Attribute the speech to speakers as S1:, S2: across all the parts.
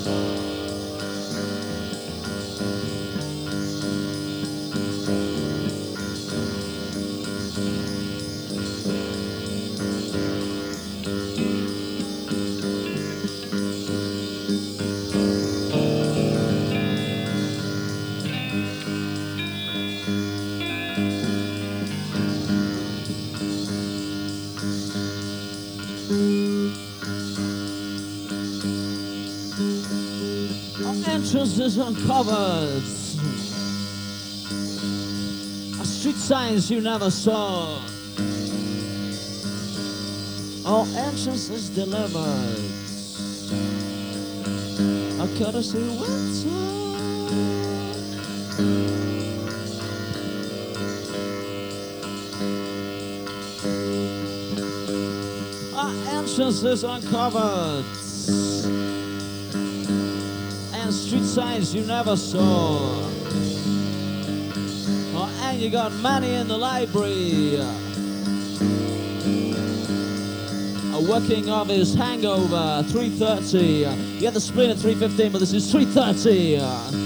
S1: Entrance is uncovered. Street signs you never saw. All entrance is delivered. A courtesy winter. Our entrance is uncovered. Street signs you never saw. Oh, and you got money in the library, working off his hangover. 3:30. He had the spleen at 3:15, but this is 3:30.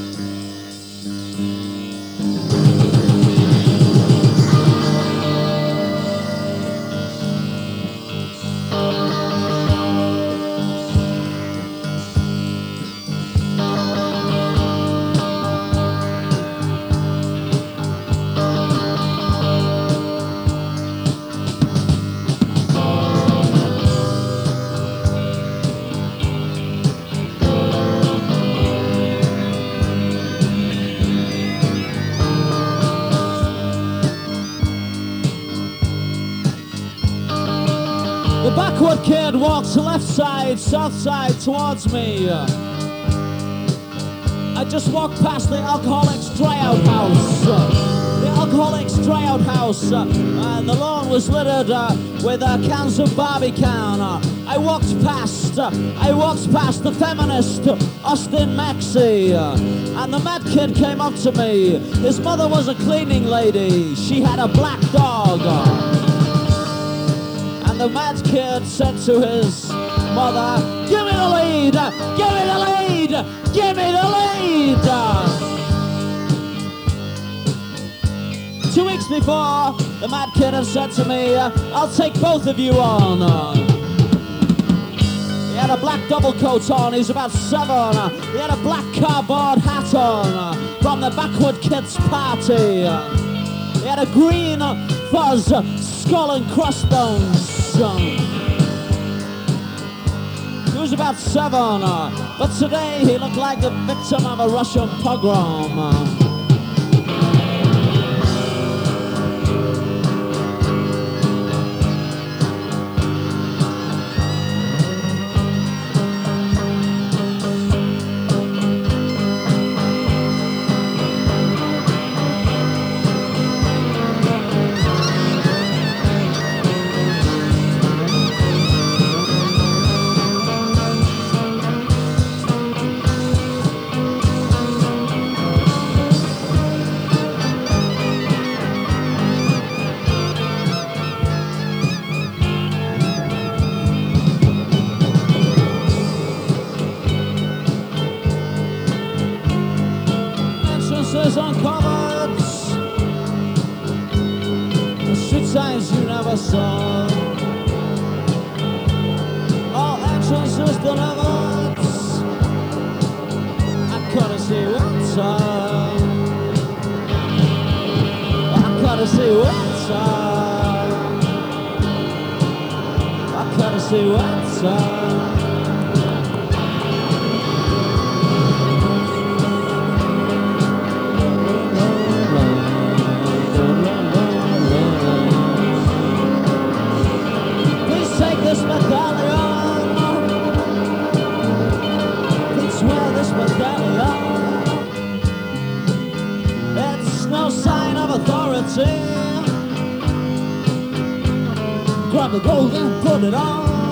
S1: The backward kid walks left side, south side towards me. I just walked past the Alcoholics Tryout House. The Alcoholics Tryout House. And the lawn was littered with cans of Barbican. I walked past the feminist Austin Maxey. And the mad kid came up to me. His mother was a cleaning lady. She had a black dog. The mad kid said to his mother, "Give me the lead! Give me the lead! Give me the lead!" 2 weeks before, the mad kid had said to me, "I'll take both of you on." He had a black double coat on, he was about 7. He had a black cardboard hat on from the Backward Kids party. He had a green fuzz skull and crossbones. He was about 7, but today he looked like the victim of a Russian pogrom. Uncovered, the street signs you never saw. All entrances delivered. I gotta see what's up. I gotta see what's up. I gotta see what's up. This medallion, please wear this medallion. It's no sign of authority. Grab the gold and put it on.